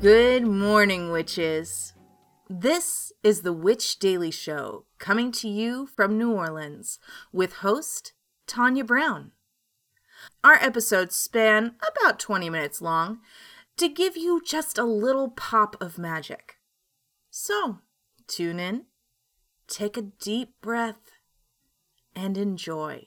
Good morning, witches. This is the Witch Daily Show, coming to you from New Orleans, with host Tanya Brown. Our episodes span about 20 minutes long to give you just a little pop of magic. So, tune in, take a deep breath, and enjoy.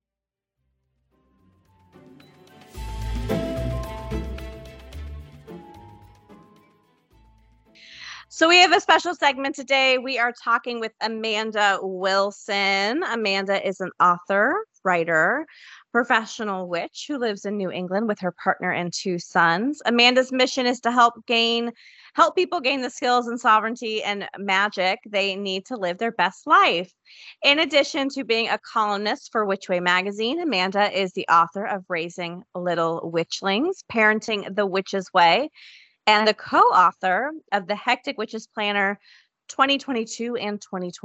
So we have a special segment today. We are talking with Amanda Wilson. Amanda is an author, writer, professional witch who lives in New England with her partner and 2 sons. Amanda's mission is to help people gain the skills and sovereignty and magic they need to live their best life. In addition to being a columnist for Witchway magazine, Amanda is the author of Raising Little Witchlings, Parenting the Witch's Way, and the co-author of the Hectic Witches Planner 2022 and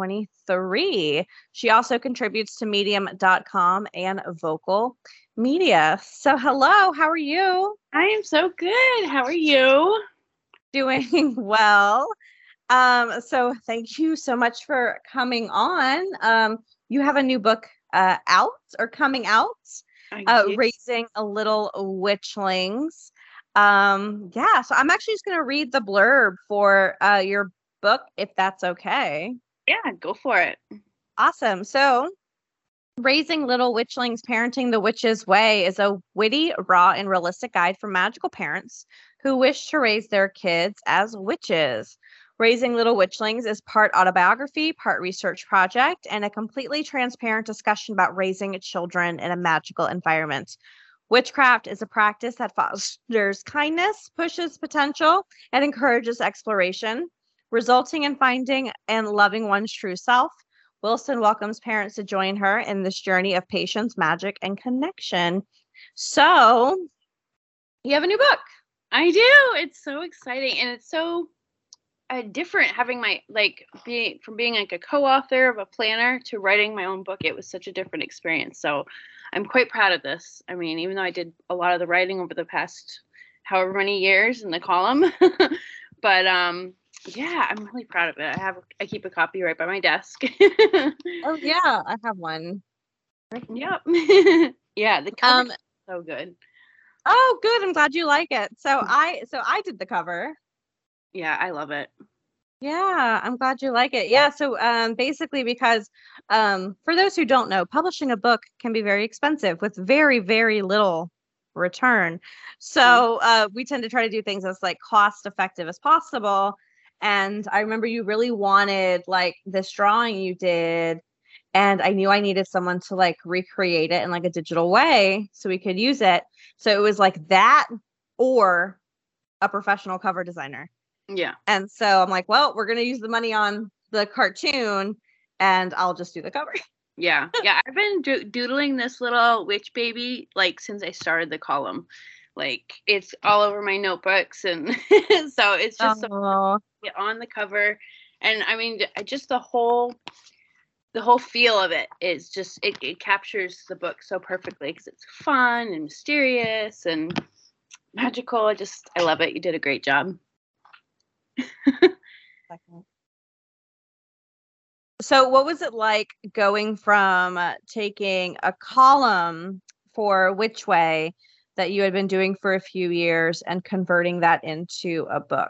2023. She also contributes to medium.com and Vocal Media. So hello, how are you? I am so good. How are you? Doing well. So thank you so much for coming on. You have a new book out or coming out, Raising a Little Witchlings. So I'm actually just going to read the blurb for your book, if that's okay. Yeah, go for it. Awesome. So Raising Little Witchlings, Parenting the Witch's Way is a witty, raw, and realistic guide for magical parents who wish to raise their kids as witches. Raising Little Witchlings is part autobiography, part research project, and a completely transparent discussion about raising children in a magical environment. Witchcraft is a practice that fosters kindness, pushes potential, and encourages exploration, resulting in finding and loving one's true self. Wilson welcomes parents to join her in this journey of patience, magic, and connection. So, you have a new book. I do. It's so exciting, and it's so different having being like a co-author of a planner to writing my own book. It was such a different experience. So I'm quite proud of this. I mean, even though I did a lot of the writing over the past however many years in the column, but yeah, I'm really proud of it. I keep a copy right by my desk. Oh yeah, I have one. Yep. Yeah, the cover is so good. Oh, good. I'm glad you like it. So I did the cover. Yeah, I love it. Yeah, I'm glad you like it. Yeah, so basically because for those who don't know, publishing a book can be very expensive with very, very little return. So we tend to try to do things as like cost effective as possible. And I remember you really wanted like this drawing you did, and I knew I needed someone to like recreate it in like a digital way so we could use it. So it was like that or a professional cover designer. Yeah. And so I'm like, well, we're going to use the money on the cartoon and I'll just do the cover. Yeah. Yeah. I've been doodling this little witch baby like since I started the column. Like it's all over my notebooks. And so it's just so get on the cover. And I mean, just the whole feel of it is just, it captures the book so perfectly because it's fun and mysterious and magical. I love it. You did a great job. So what was it like going from taking a column for Witchway that you had been doing for a few years and converting that into a book?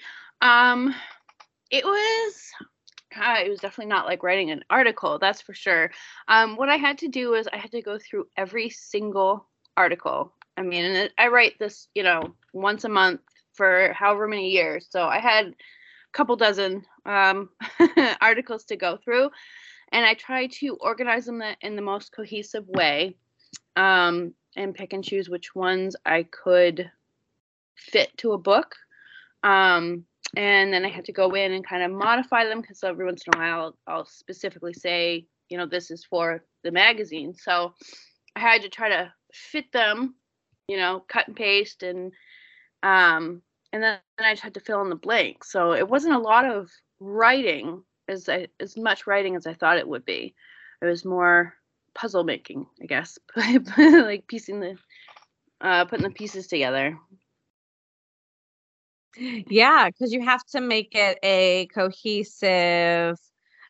It was definitely not like writing an article, that's for sure. What I had to do was I had to go through every single article. I mean, and I write this, once a month for however many years. So I had a couple dozen articles to go through, and I tried to organize them in the most cohesive way, and pick and choose which ones I could fit to a book. And then I had to go in and kind of modify them because every once in a while I'll specifically say, this is for the magazine. So I had to try to fit them, cut and paste, and then I just had to fill in the blanks. So it wasn't a lot of writing as much writing as I thought it would be. It was more puzzle making, I guess, like putting the pieces together. Yeah, because you have to make it a cohesive,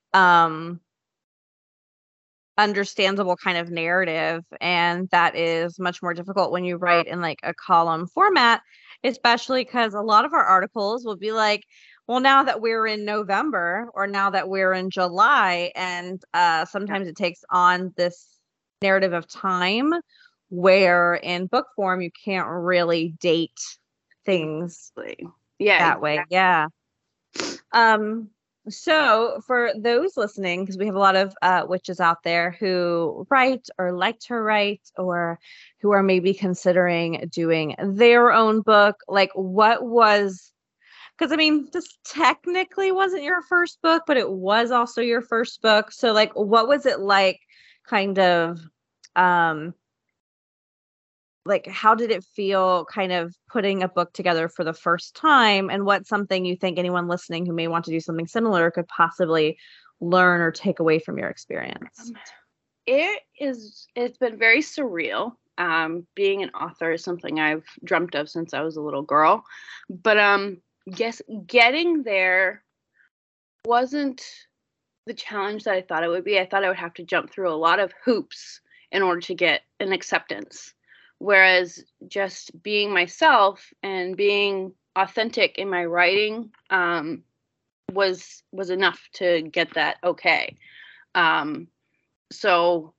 understandable kind of narrative, and that is much more difficult when you write in like a column format, especially because a lot of our articles will be like, well, now that we're in November or now that we're in July, and sometimes it takes on this narrative of time where in book form you can't really date things Yeah, that way. Yeah. So for those listening, because we have a lot of witches out there who write or like to write or who are maybe considering doing their own book, like what was, because I mean, this technically wasn't your first book, but it was also your first book. So like, what was it like kind of, um, like how did it feel kind of putting a book together for the first time, and what's something you think anyone listening who may want to do something similar could possibly learn or take away from your experience? It's been very surreal. Being an author is something I've dreamt of since I was a little girl. But yes, getting there wasn't the challenge that I thought it would be. I thought I would have to jump through a lot of hoops in order to get an acceptance. Whereas just being myself and being authentic in my writing was enough to get that okay. So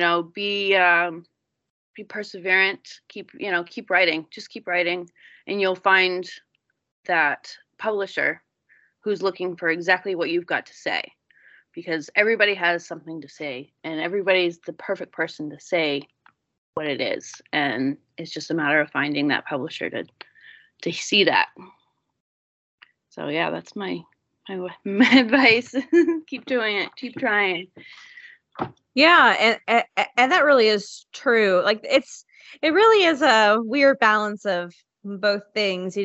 be perseverant. Keep writing. Just keep writing, and you'll find that publisher who's looking for exactly what you've got to say, because everybody has something to say, and everybody's the perfect person to say what it is, and it's just a matter of finding that publisher to see that. So yeah, that's my advice. Keep doing it. Keep trying. Yeah, and that really is true. Like it really is a weird balance of both things.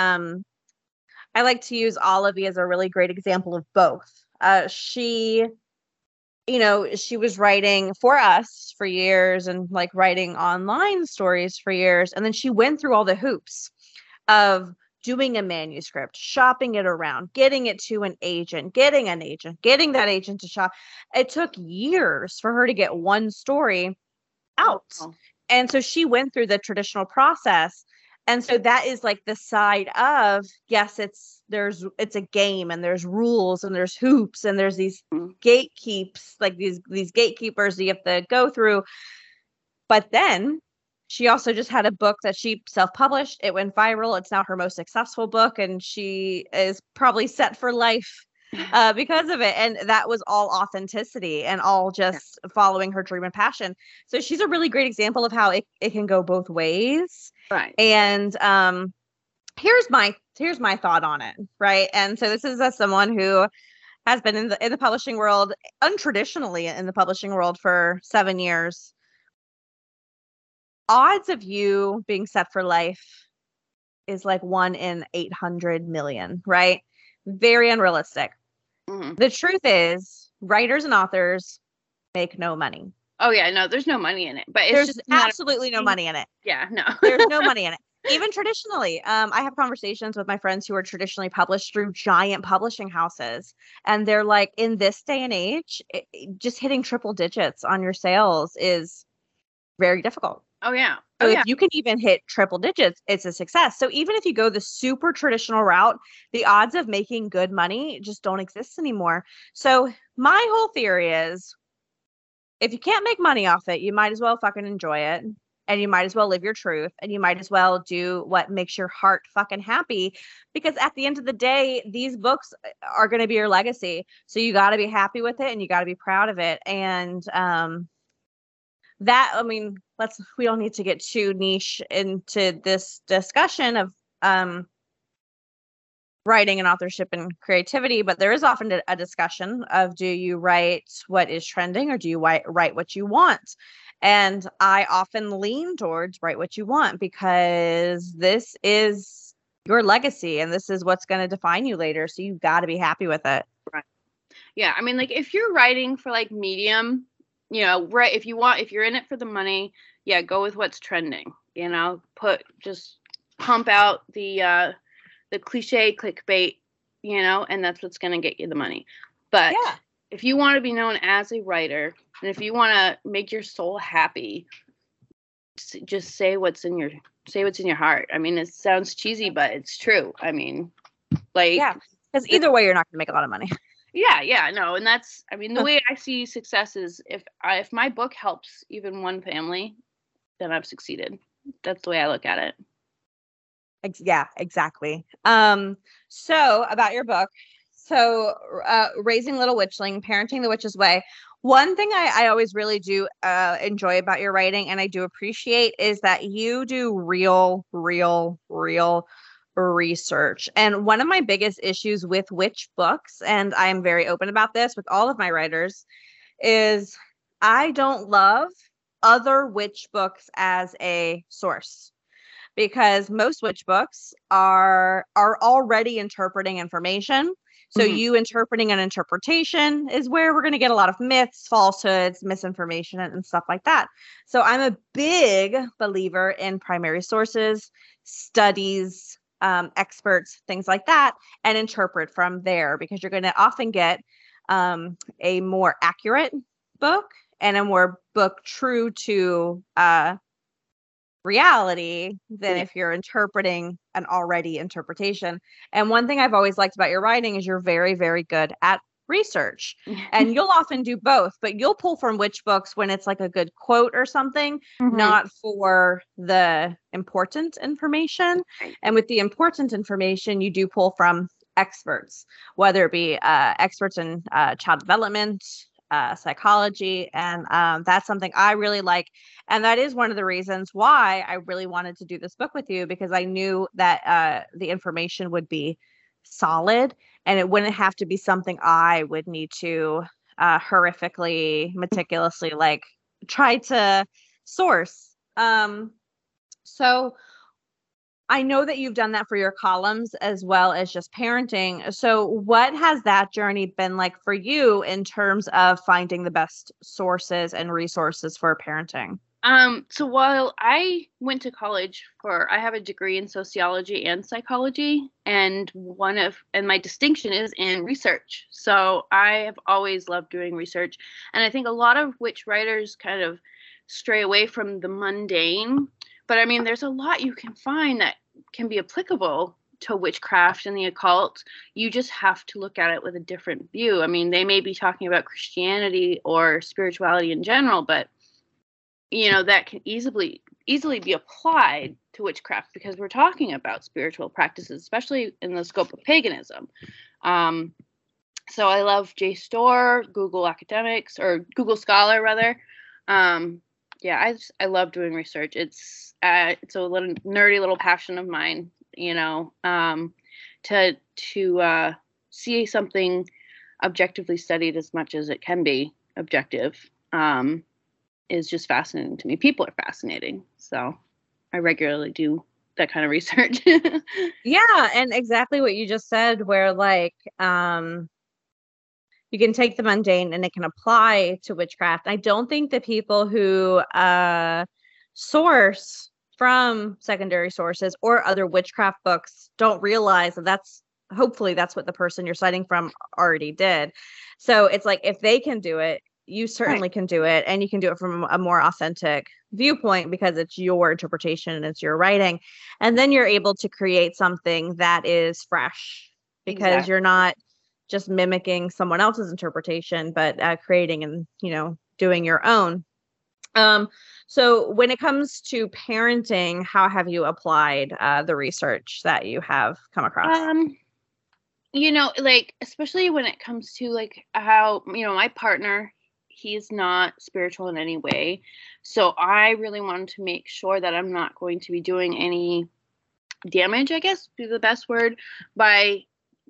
I like to use Olivia as a really great example of both. She was writing for us for years and like writing online stories for years. And then she went through all the hoops of doing a manuscript, shopping it around, getting it to an agent, getting that agent to shop. It took years for her to get one story out. Oh. And so she went through the traditional process. And so that is like the side of, yes, it's a game, and there's rules, and there's hoops, and there's these gatekeeps, like these gatekeepers that you have to go through. But then she also just had a book that she self-published. It went viral. It's now her most successful book, and she is probably set for life because of it. And that was all authenticity and all just following her dream and passion. So she's a really great example of how it can go both ways. Right. And here's my thought on it. Right. And so this is as someone who has been in the publishing world, untraditionally in the publishing world, for 7 years. Odds of you being set for life is like 1 in 800 million, right? Very unrealistic. Mm-hmm. The truth is, writers and authors make no money. Oh yeah, no, there's no money in it. But there's just absolutely no money in it. Yeah, no. There's no money in it. Even traditionally, I have conversations with my friends who are traditionally published through giant publishing houses, and they're like, in this day and age, just hitting triple digits on your sales is very difficult. Oh yeah. So if you can even hit triple digits, it's a success. So even if you go the super traditional route, the odds of making good money just don't exist anymore. So my whole theory is, if you can't make money off it, you might as well fucking enjoy it. And you might as well live your truth, and you might as well do what makes your heart fucking happy, because at the end of the day, these books are going to be your legacy. So you got to be happy with it, and you got to be proud of it. And we don't need to get too niche into this discussion of writing and authorship and creativity, but there is often a discussion of, do you write what is trending, or do you write what you want? And I often lean towards write what you want, because this is your legacy and this is what's going to define you later. So you've got to be happy with it. Right. Yeah. I mean, like if you're writing for like Medium, right. If you're in it for the money, yeah, go with what's trending, just pump out the the cliche clickbait, and that's what's going to get you the money. But Yeah. if you want to be known as a writer, and if you want to make your soul happy, just say what's in your heart. I mean, it sounds cheesy, but it's true. I mean, like, yeah, because either way, you're not going to make a lot of money. Yeah, no, and that's, I mean, the way I see success is if my book helps even one family, then I've succeeded. That's the way I look at it. Yeah, exactly. So about your book, Raising Little Witchling, Parenting the Witch's Way. One thing I always really do enjoy about your writing, and I do appreciate, is that you do real research. And one of my biggest issues with witch books, and I am very open about this with all of my writers, is I don't love other witch books as a source, because most witch books are already interpreting information. So you interpreting an interpretation is where we're going to get a lot of myths, falsehoods, misinformation, and stuff like that. So I'm a big believer in primary sources, studies, experts, things like that, and interpret from there, because you're going to often get a more accurate book and a more book true to reality than if you're interpreting an already interpretation. And one thing I've always liked about your writing is you're very, very good at research. And you'll often do both, but you'll pull from witch books when it's like a good quote or something, not for the important information. And with the important information, you do pull from experts, whether it be experts in child development, psychology, and that's something I really like. And that is one of the reasons why I really wanted to do this book with you, because I knew that the information would be solid and it wouldn't have to be something I would need to horrifically, meticulously try to source. So I know that you've done that for your columns as well as just parenting. So what has that journey been like for you in terms of finding the best sources and resources for parenting? So while I went to college I have a degree in sociology and psychology, and my distinction is in research. So I have always loved doing research. And I think a lot of witch writers kind of stray away from the mundane. But I mean, there's a lot you can find that can be applicable to witchcraft and the occult. You just have to look at it with a different view. I mean, they may be talking about Christianity or spirituality in general, but that can easily be applied to witchcraft, because we're talking about spiritual practices, especially in the scope of paganism. So I love JSTOR, Google Academics, or Google Scholar rather. Yeah, I love doing research. It's a little nerdy little passion of mine, to see something objectively studied as much as it can be objective, is just fascinating to me. People are fascinating. So I regularly do that kind of research. Yeah. And exactly what you just said, where you can take the mundane and it can apply to witchcraft. I don't think the people who source from secondary sources or other witchcraft books don't realize that hopefully that's what the person you're citing from already did. So it's like, if they can do it, you certainly can do it, and you can do it from a more authentic viewpoint because it's your interpretation and it's your writing. And then you're able to create something that is fresh, because you're not just mimicking someone else's interpretation, but creating and, doing your own. So when it comes to parenting, how have you applied the research that you have come across? Especially when it comes to how, my partner, he's not spiritual in any way. So I really wanted to make sure that I'm not going to be doing any damage, I guess, be the best word, by,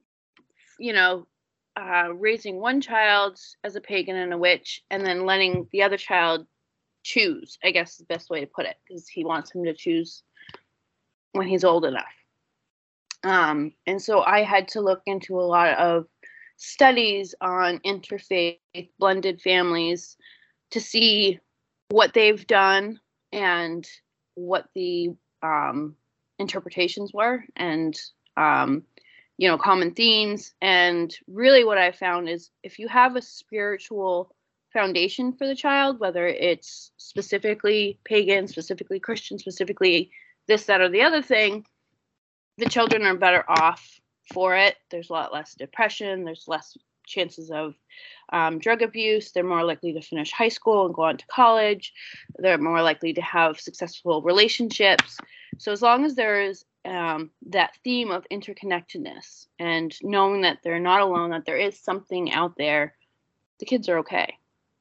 raising one child as a pagan and a witch, and then letting the other child choose, I guess is the best way to put it, because he wants him to choose when he's old enough. And so I had to look into a lot of studies on interfaith blended families to see what they've done and what the interpretations were. And common themes. And really what I found is if you have a spiritual foundation for the child, whether it's specifically pagan, specifically Christian, specifically this, that, or the other thing, the children are better off for it. There's a lot less depression. There's less chances of drug abuse. They're more likely to finish high school and go on to college. They're more likely to have successful relationships. So as long as there is that theme of interconnectedness and knowing that they're not alone, that there is something out there, the kids are okay.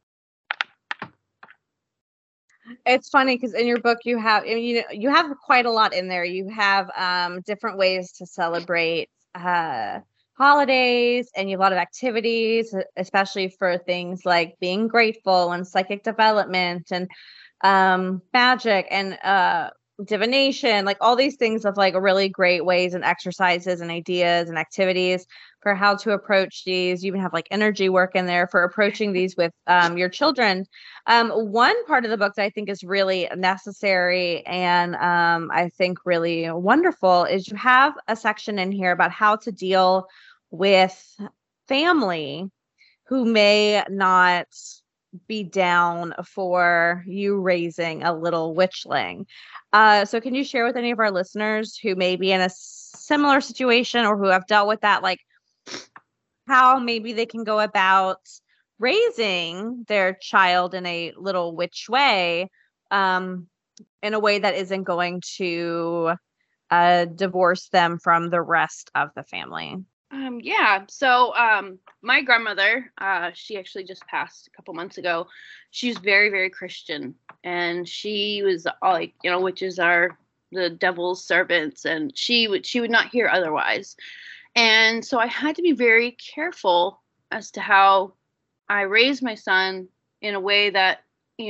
It's funny because in your book you have quite a lot in there. You have different ways to celebrate holidays, and you have a lot of activities, especially for things like being grateful and psychic development and magic and divination, like all these things of like really great ways and exercises and ideas and activities for how to approach these. You even have like energy work in there for approaching these with your children. One part of the book that I think is really necessary and I think really wonderful is you have a section in here about how to deal with family who may not be down for you raising a little witchling. So can you share with any of our listeners who may be in a similar situation or who have dealt with that, like how maybe they can go about raising their child in a little witch way, in a way that isn't going to divorce them from the rest of the family? So my grandmother, she actually just passed a couple months ago. She's very, very Christian, and she was like, witches are the devil's servants, and she would not hear otherwise. And so I had to be very careful as to how I raised my son in a way that,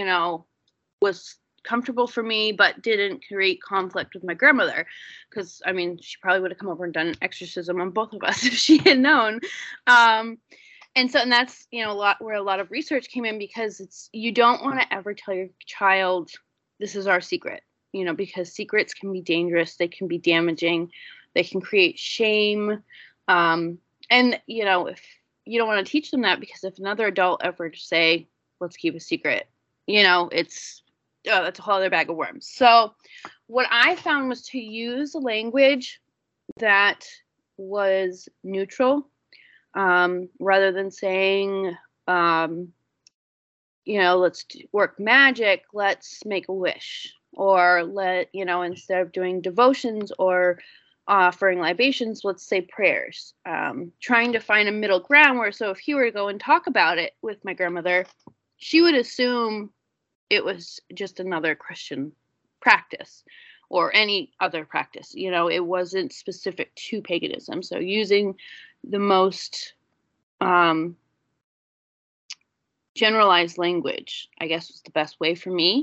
was comfortable for me, but didn't create conflict with my grandmother. Because, she probably would have come over and done an exorcism on both of us if she had known. And that's, where a lot of research came in, because you don't want to ever tell your child, this is our secret, because secrets can be dangerous. They can be damaging. They can create shame. And, if you don't want to teach them that, because if another adult ever to say, let's keep a secret, that's a whole other bag of worms. So what I found was to use language that was neutral, rather than saying, let's work magic, let's make a wish, or instead of doing devotions or offering libations, let's say prayers. Trying to find a middle ground where, so if he were to go and talk about it with my grandmother, she would assume it was just another Christian practice or any other practice. It wasn't specific to paganism. So using the most generalized language, I guess, was the best way for me.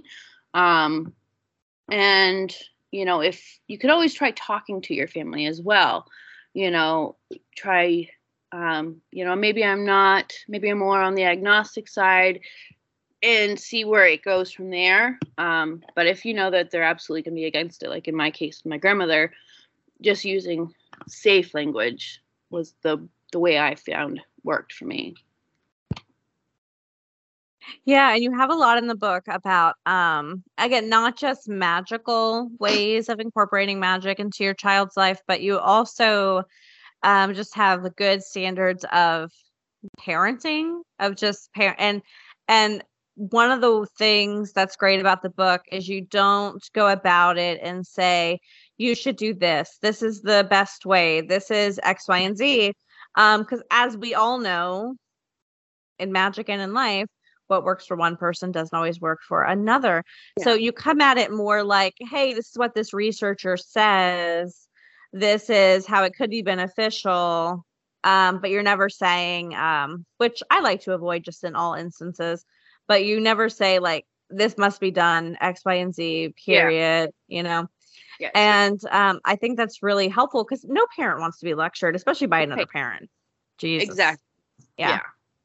And, if you could always try talking to your family as well, try, maybe I'm more on the agnostic side, and see where it goes from there. But if you know that they're absolutely going to be against it, like in my case, my grandmother, just using safe language was the way I found worked for me. Yeah, and you have a lot in the book about, again, not just magical ways of incorporating magic into your child's life, but you also just have the good standards of parenting, of just and one of the things that's great about the book is you don't go about it and say, you should do this. This is the best way. This is X, Y, and Z. Because as we all know, in magic and in life, what works for one person doesn't always work for another. Yeah. So you come at it more like, hey, this is what this researcher says. This is how it could be beneficial. But you're never saying, which I like to avoid just in all instances, but you never say like, this must be done X, Y, and Z, period, Yes. And I think that's really helpful because no parent wants to be lectured, especially by another parent. Jesus. Exactly. Yeah.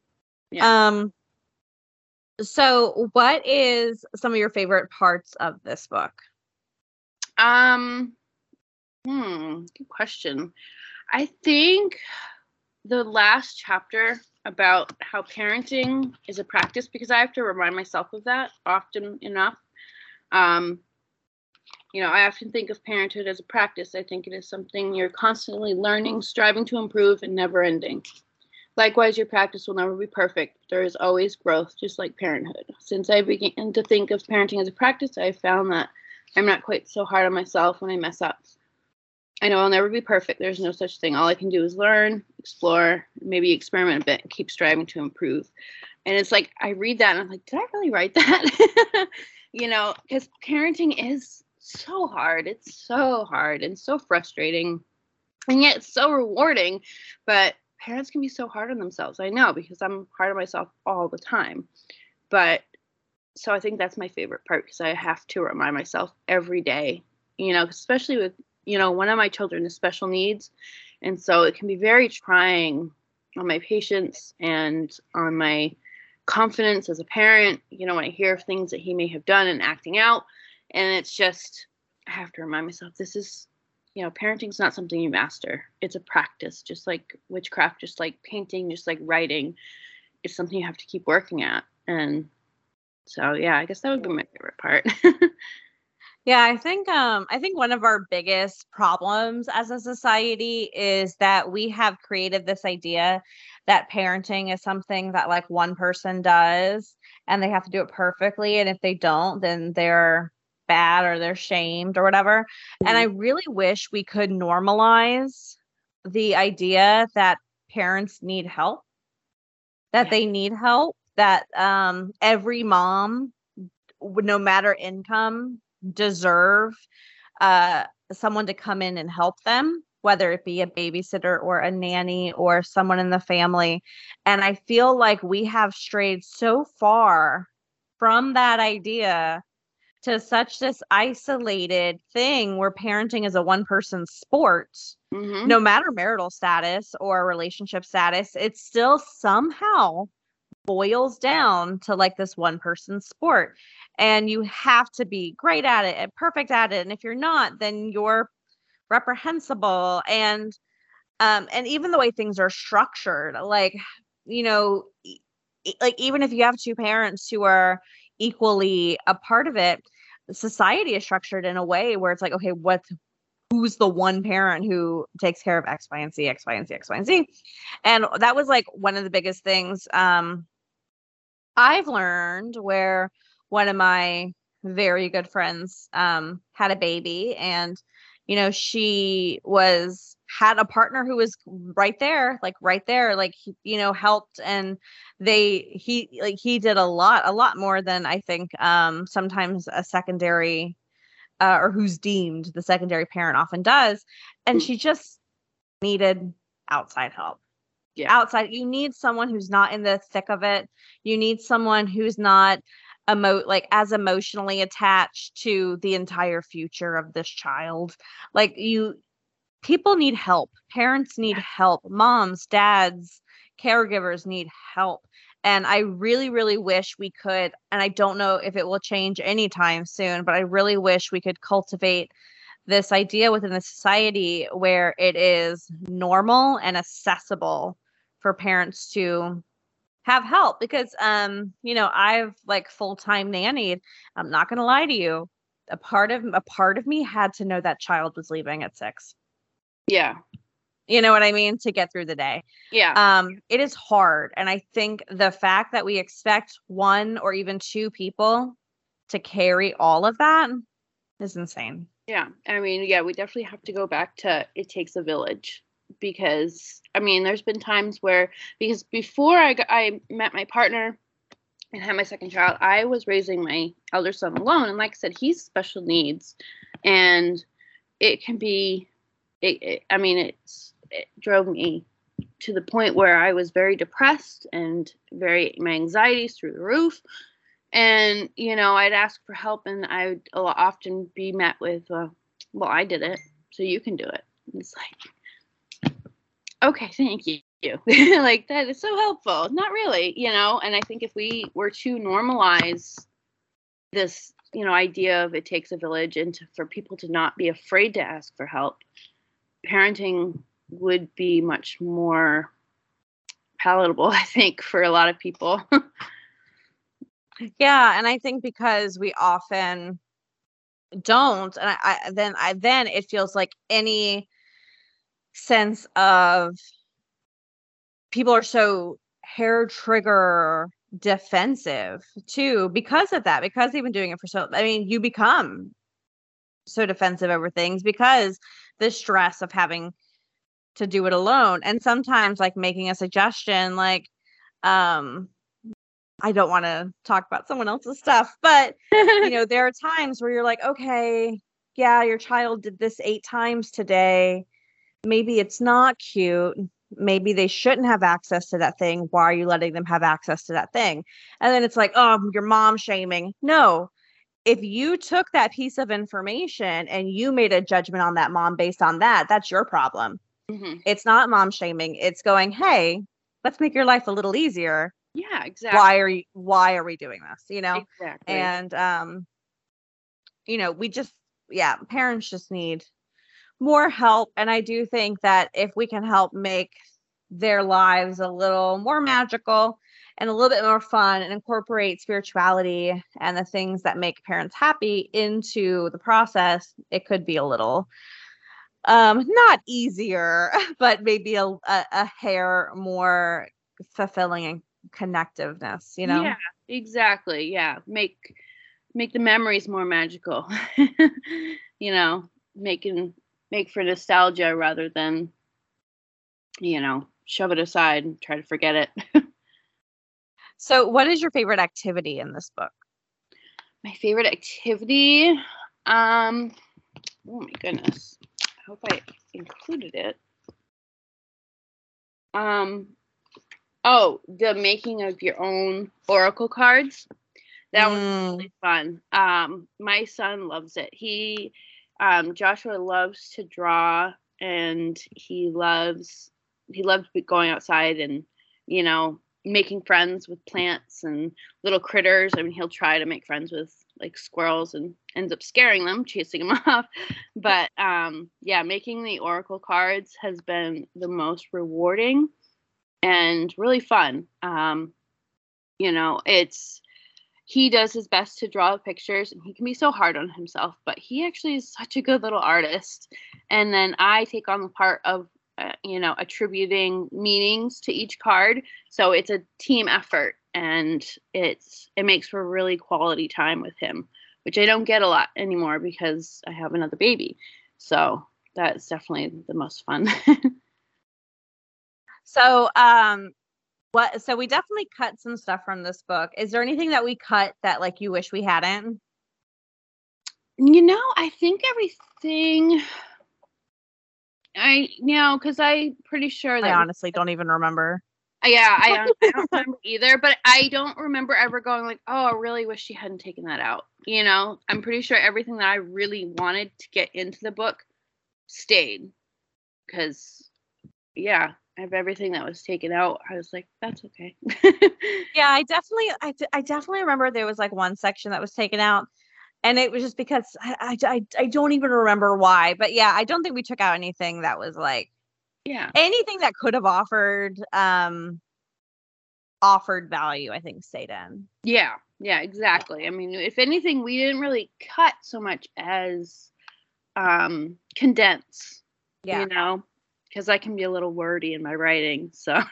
So what is some of your favorite parts of this book? Good question. I think the last chapter about how parenting is a practice, because I have to remind myself of that often enough. I often think of parenthood as a practice. I think it is something you're constantly learning, striving to improve, and never ending. Likewise, your practice will never be perfect. There is always growth, just like parenthood. Since I began to think of parenting as a practice, I have found that I'm not quite so hard on myself when I mess up. I know I'll never be perfect. There's no such thing. All I can do is learn, explore, maybe experiment a bit, and keep striving to improve. And it's like, I read that and I'm like, did I really write that? Because parenting is so hard. It's so hard and so frustrating. And yet it's so rewarding. But parents can be so hard on themselves. I know, because I'm hard on myself all the time. But so I think that's my favorite part, because I have to remind myself every day, especially with, one of my children has special needs. And so it can be very trying on my patience and on my confidence as a parent, when I hear of things that he may have done and acting out. And it's just, I have to remind myself, this is, parenting's not something you master. It's a practice, just like witchcraft, just like painting, just like writing. It's something you have to keep working at. And so, yeah, I guess that would be my favorite part. Yeah, I think one of our biggest problems as a society is that we have created this idea that parenting is something that like one person does and they have to do it perfectly, and if they don't, then they're bad or they're shamed or whatever. And I really wish we could normalize the idea that parents need help, that they need help, that every mom, no matter income, deserve someone to come in and help them, whether it be a babysitter or a nanny or someone in the family. And I feel like we have strayed so far from that idea to such this isolated thing where parenting is a one-person sport. No matter marital status or relationship status, it still somehow boils down to like this one-person sport. And you have to be great at it and perfect at it. And if you're not, then you're reprehensible. And even the way things are structured, like, like even if you have two parents who are equally a part of it, society is structured in a way where it's like, okay, who's the one parent who takes care of X, Y, and Z, X, Y, and Z, X, Y, and Z. And that was like one of the biggest things I've learned, where one of my very good friends had a baby, and she had a partner who was right there, like helped, and he did a lot more than I think sometimes a secondary or who's deemed the secondary parent often does. And she just needed outside help. Yeah. Outside, you need someone who's not in the thick of it. You need someone who's not as emotionally attached to the entire future of this child. Like people need help. Parents need help. Moms, dads, caregivers need help. And I really, really wish we could, and I don't know if it will change anytime soon, but I really wish we could cultivate this idea within the society where it is normal and accessible for parents to have help. Because I've like full-time nannied. I'm not going to lie to you. A part of me had to know that child was leaving at 6. Yeah. You know what I mean? To get through the day. Yeah. It is hard. And I think the fact that we expect one or even two people to carry all of that is insane. Yeah. I mean, yeah, we definitely have to go back to it takes a village, because I mean, there's been times where, because before I met my partner and had my second child, I was raising my elder son alone. And like I said, he's special needs, and it can be, it drove me to the point where I was very depressed and my anxieties through the roof. And, I'd ask for help, and I would often be met with, well, I did it, so you can do it. And it's like, okay, thank you. Like, that is so helpful. Not really, and I think if we were to normalize this idea of it takes a village, and for people to not be afraid to ask for help, parenting would be much more palatable, I think, for a lot of people. Yeah, and I think because we often don't, and then it feels like any sense of people are so hair trigger defensive too because of that, because they've been doing it for so, I mean, you become so defensive over things because the stress of having to do it alone. And sometimes like making a suggestion like, I don't want to talk about someone else's stuff, but there are times where you're like, okay, yeah, your child did this 8 times today. Maybe it's not cute. Maybe they shouldn't have access to that thing. Why are you letting them have access to that thing? And then it's like, oh, you're mom shaming. No, if you took that piece of information and you made a judgment on that mom based on that, that's your problem. Mm-hmm. It's not mom shaming. It's going, hey, let's make your life a little easier. Yeah, exactly. Why are we doing this? Exactly. And parents just need more help. And I do think that if we can help make their lives a little more magical and a little bit more fun and incorporate spirituality and the things that make parents happy into the process, it could be a little not easier, but maybe a hair more fulfilling and connectiveness, Yeah, exactly. Yeah. Make the memories more magical. Make for nostalgia rather than shove it aside and try to forget it. So what is your favorite activity in this book? My favorite activity, oh my goodness, I hope I included it. Oh, the making of your own oracle cards. That was really fun. My son loves it. Joshua loves to draw, and he loves going outside and, making friends with plants and little critters. I mean, he'll try to make friends with like squirrels and ends up scaring them, chasing them off. But making the oracle cards has been the most rewarding and really fun. He does his best to draw pictures, and he can be so hard on himself, but he actually is such a good little artist. And then I take on the part of, attributing meanings to each card. So it's a team effort, and it makes for really quality time with him, which I don't get a lot anymore because I have another baby. So that's definitely the most fun. So, so we definitely cut some stuff from this book. Is there anything that we cut that like you wish we hadn't? I think everything. Because I'm pretty sure that I honestly don't even remember. Yeah, I don't remember either, but I don't remember ever going like, oh, I really wish she hadn't taken that out. I'm pretty sure everything that I really wanted to get into the book stayed. Because, yeah, I have everything that was taken out. I was like, that's okay. Yeah, I definitely remember there was like one section that was taken out, and it was just because I don't even remember why. But yeah, I don't think we took out anything that was like, anything that could have offered value, I think stayed in. Yeah, exactly. I mean, if anything, we didn't really cut so much as condense. Yeah. Because I can be a little wordy in my writing. So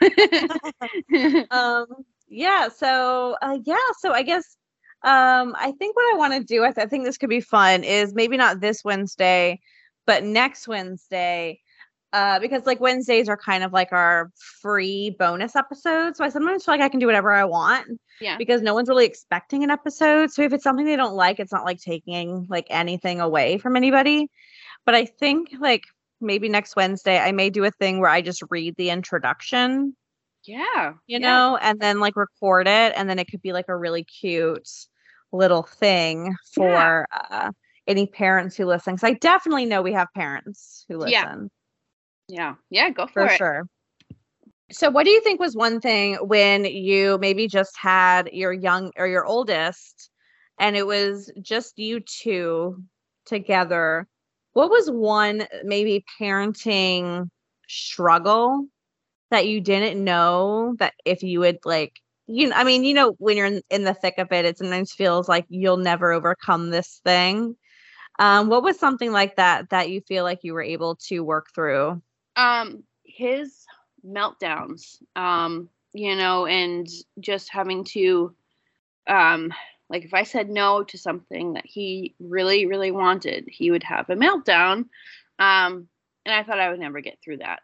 yeah. So I guess I think what I want to do, I think this could be fun, is maybe not this Wednesday, but next Wednesday. Because like Wednesdays are kind of like our free bonus episodes. So I sometimes feel like I can do whatever I want. Yeah. Because no one's really expecting an episode. So if it's something they don't like, it's not like taking like anything away from anybody. But I think like maybe next Wednesday I may do a thing where I just read the introduction. Yeah. And then like record it, and then it could be like a really cute little thing for any parents who listen. Because I definitely know we have parents who listen. Yeah, go for it. Sure. So what do you think was one thing when you maybe just had your young or your oldest and it was just you two together, what was one maybe parenting struggle that you didn't know that if you would like, I mean, when you're in the thick of it, it sometimes feels like you'll never overcome this thing. What was something like that you feel like you were able to work through? His meltdowns, and just having to, like if I said no to something that he really, really wanted, he would have a meltdown. And I thought I would never get through that.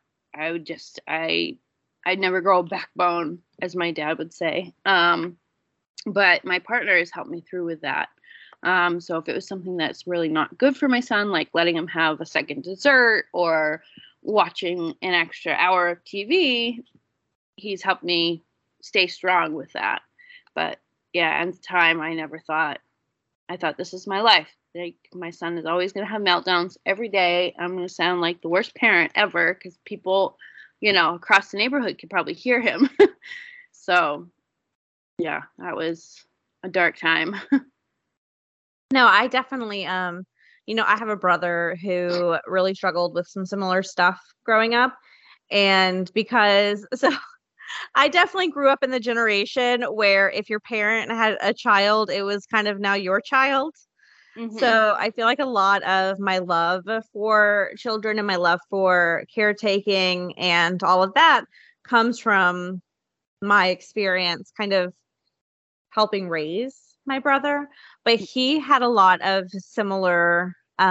I'd never grow a backbone, as my dad would say. But my partner has helped me through with that. So if it was something that's really not good for my son, like letting him have a second dessert or watching an extra hour of TV, he's helped me stay strong with that. But yeah, at the time, I thought this is my life. Like, my son is always going to have meltdowns every day. I'm going to sound like the worst parent ever because people, across the neighborhood could probably hear him. So yeah, that was a dark time. No, I definitely, I have a brother who really struggled with some similar stuff growing up. And so I definitely grew up in the generation where if your parent had a child, it was kind of now your child. Mm-hmm. So I feel like a lot of my love for children and my love for caretaking and all of that comes from my experience kind of helping raise my brother. But he had a lot of similar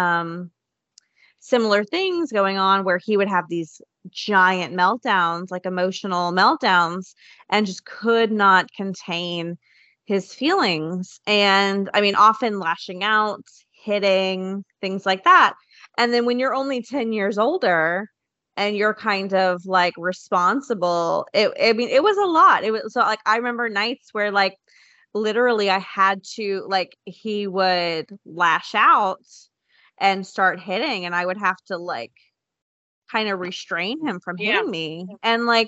things going on where he would have these giant meltdowns, like emotional meltdowns, and just could not contain his feelings. And I mean, often lashing out, hitting, things like that. And then when you're only 10 years older and you're kind of like responsible, it was a lot. It was so like, I remember nights where like literally I had to, like, he would lash out and start hitting and I would have to like kind of restrain him from hitting me. And like,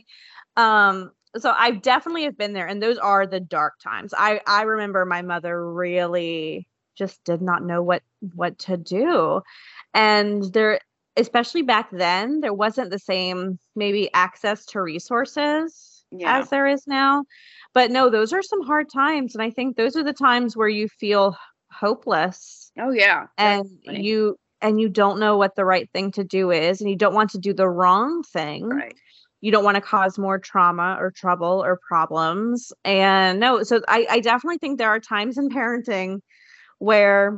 so I definitely have been there, and those are the dark times. I remember my mother really just did not know what to do. And there, especially back then, there wasn't the same maybe access to resources as there is now. But no, those are some hard times. And I think those are the times where you feel hopeless. Oh yeah. And you don't know what the right thing to do is, and you don't want to do the wrong thing. Right. You don't want to cause more trauma or trouble or problems. And no, so I definitely think there are times in parenting where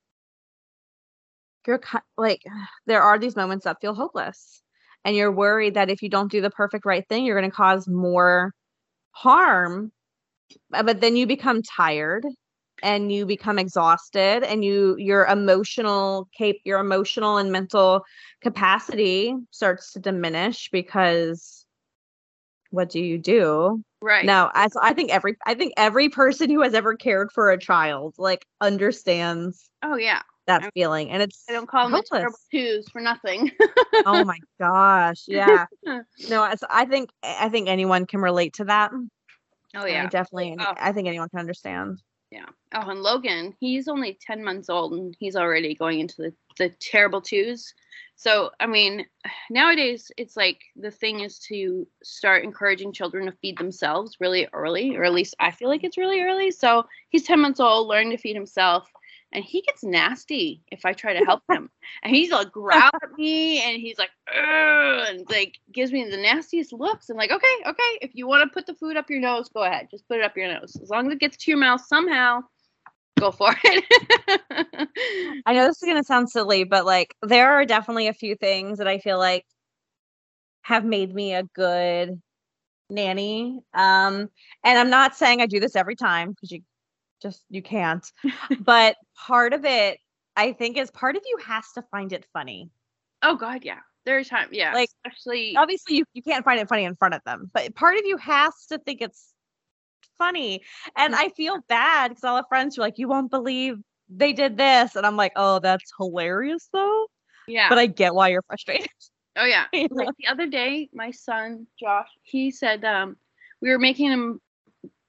you're like, there are these moments that feel hopeless, and you're worried that if you don't do the perfect right thing, you're going to cause more harm. But then you become tired and you become exhausted, and your emotional and mental capacity starts to diminish, because what do you do? Right. Now, I think every person who has ever cared for a child like understands that feeling, and it's I don't call them the terrible twos for nothing. Oh my gosh, yeah. No, I think anyone can relate to that. Oh yeah, I think anyone can understand. Yeah. Oh, and Logan, he's only 10 months old and he's already going into the terrible twos. So, I mean, nowadays it's like the thing is to start encouraging children to feed themselves really early, or at least I feel like it's really early. So he's 10 months old, learning to feed himself. And he gets nasty if I try to help him. And he's like growl at me, and he's like, ugh, and like gives me the nastiest looks. I'm like, okay, if you want to put the food up your nose, go ahead. Just put it up your nose. As long as it gets to your mouth somehow, go for it. I know this is going to sound silly, but like there are definitely a few things that I feel like have made me a good nanny. And I'm not saying I do this every time, because you can't. But part of it, I think, is part of you has to find it funny. Oh God, yeah. There's time, yeah. Like, especially obviously you can't find it funny in front of them, but part of you has to think it's funny. And I feel bad because I'll have friends who are like, you won't believe they did this, and I'm like, oh, that's hilarious though. Yeah. But I get why you're frustrated. Oh yeah. Like the other day, my son Josh, he said we were making him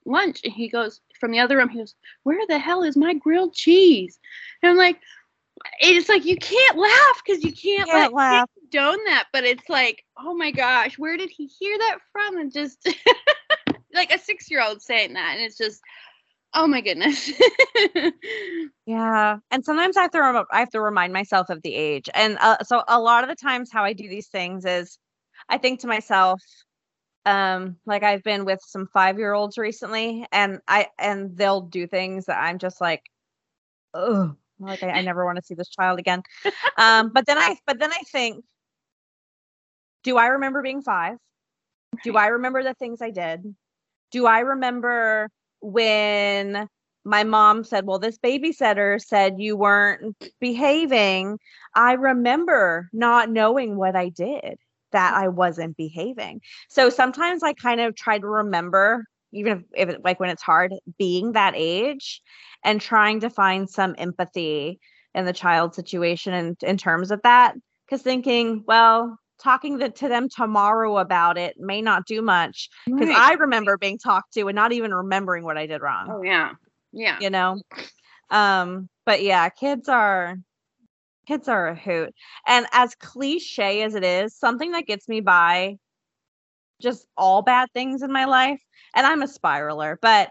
lunch. And he goes, from the other room, he goes, where the hell is my grilled cheese? And I'm like, it's like, you can't laugh because you can't laugh. Condone that. But it's like, oh my gosh, where did he hear that from? And just like a 6-year-old saying that. And it's just, oh my goodness. Yeah. And sometimes I have to remind myself of the age. And so a lot of the times how I do these things is I think to myself, like I've been with some 5-year-olds recently, and they'll do things that I'm just like, oh, like I never want to see this child again. But then I think, do I remember being 5? Do I remember the things I did? Do I remember when my mom said, well, this babysitter said you weren't behaving? I remember not knowing what I did, that I wasn't behaving. So sometimes I kind of try to remember, even if it, like when it's hard, being that age and trying to find some empathy in the child situation and in terms of that. Because thinking, well, talking to them tomorrow about it may not do much, because I remember being talked to and not even remembering what I did wrong. Oh yeah. Yeah. You know? But yeah, kids are a hoot. And as cliche as it is, something that gets me by just all bad things in my life, and I'm a spiraler, but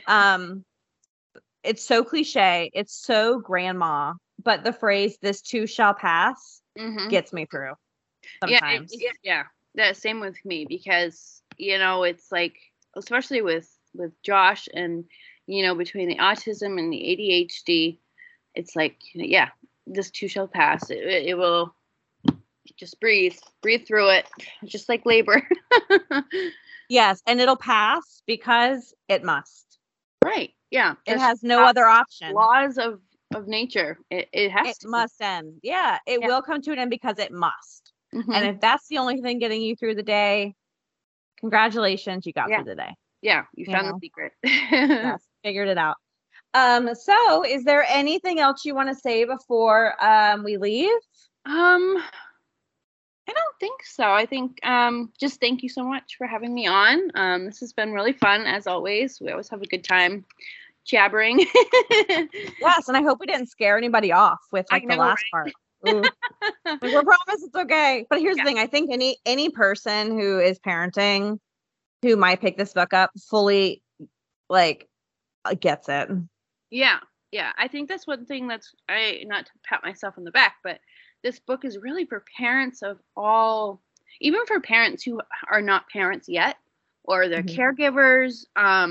it's so cliche, it's so grandma, but the phrase "this too shall pass" gets me through sometimes. Yeah, that same with me, because it's like, especially with Josh, and between the autism and the ADHD, it's like, this too shall pass. It will, just breathe through it, just like labor. Yes, and it'll pass because it must. Right. Yeah. It has no other option. Laws of nature. It has to. It must end. Yeah, it will come to an end because it must. And if that's the only thing getting you through the day, congratulations, you got through the day. Yeah, you found the secret. Yes, figured it out. So is there anything else you want to say before we leave? I don't think so. I think just thank you so much for having me on. This has been really fun, as always. We always have a good time jabbering. Yes, and I hope we didn't scare anybody off with the last part. We promise it's okay. But here's the thing. I think any person who is parenting who might pick this book up fully gets it. Yeah. I think that's one thing not to pat myself on the back, but this book is really for parents of all, even for parents who are not parents yet, or they're caregivers.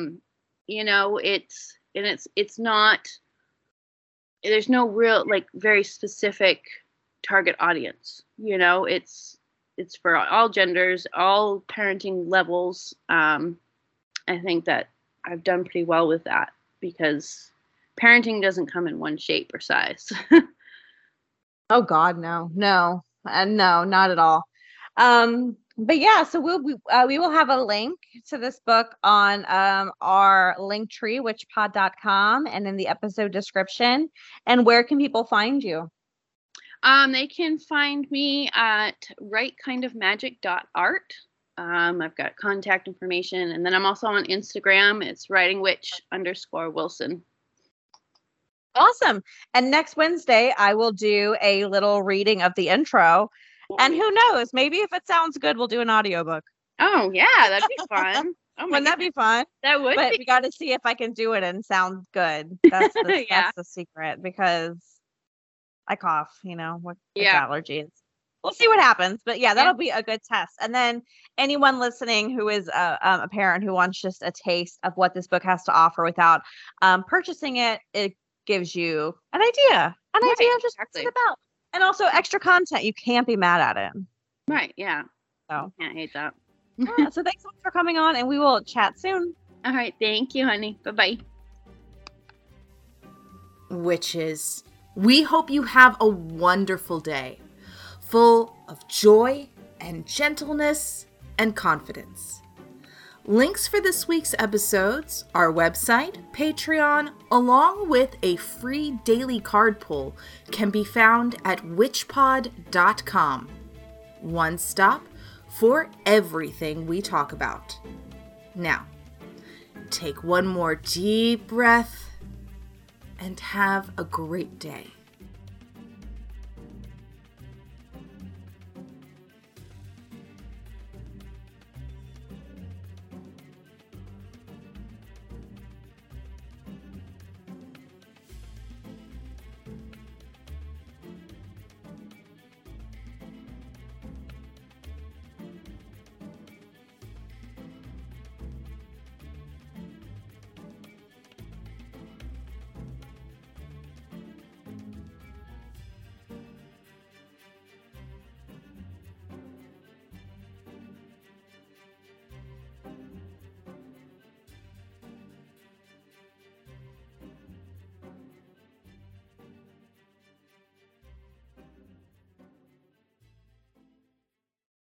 It's not, there's no real very specific target audience. It's for all genders, all parenting levels. I think that I've done pretty well with that, because parenting doesn't come in one shape or size. Oh God, no, no, not at all. But yeah, so we will have a link to this book on our link tree, witchpod.com, and in the episode description. And where can people find you? They can find me at rightkindofmagic.art. I've got contact information, and then I'm also on Instagram. It's writingwitch_Wilson. Awesome. And next Wednesday, I will do a little reading of the intro. And who knows, maybe if it sounds good, we'll do an audiobook. Oh, yeah, that'd be fun. Wouldn't that be fun? That would But be. we got to see if I can do it and sound good. That's the secret, because I cough, with allergies. We'll see what happens. But yeah, that'll be a good test. And then anyone listening who is a parent who wants just a taste of what this book has to offer without purchasing it, it gives you an idea of just what's it about. And also extra content. You can't be mad at it. Right, yeah. So can't hate that. So thanks so much for coming on, and we will chat soon. All right, thank you, honey. Bye-bye. Witches, we hope you have a wonderful day, full of joy and gentleness and confidence. Links for this week's episodes, our website, Patreon, along with a free daily card pull can be found at witchpod.com. One stop for everything we talk about. Now, take one more deep breath and have a great day.